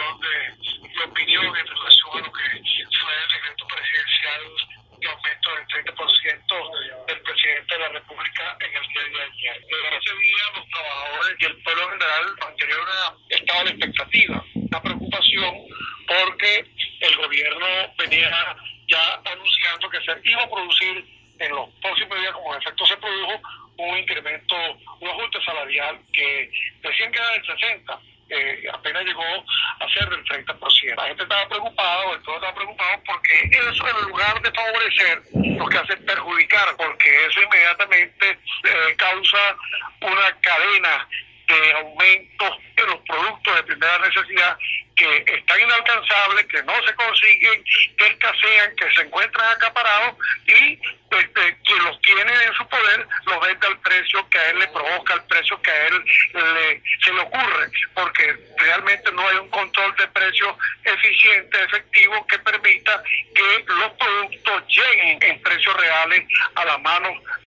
control de opinión en relación a lo que fue el decreto presidencial de aumento del 30% del presidente de la República en el día de ayer. Desde ese día los trabajadores y el pueblo en general mantenían un estado de expectativa, una preocupación porque el gobierno venía ya anunciando que se iba a producir en los próximos días, como en efecto se produjo, un incremento, un ajuste salarial que recién queda del 60%. Apenas llegó a ser del 30%. La gente estaba preocupada, o el pueblo estaba preocupado, porque eso, en lugar de favorecer, lo que hace es perjudicar, porque eso inmediatamente causa una cadena de aumentos de los productos de primera necesidad que están inalcanzables, que no se consiguen, que escasean, que se encuentran acaparados y quien los tiene en su poder los vende al precio que a él le provoca, al precio que a él se le ocurre, porque realmente no hay un control de precios eficiente, efectivo, que permita que los productos lleguen en precios reales a las manos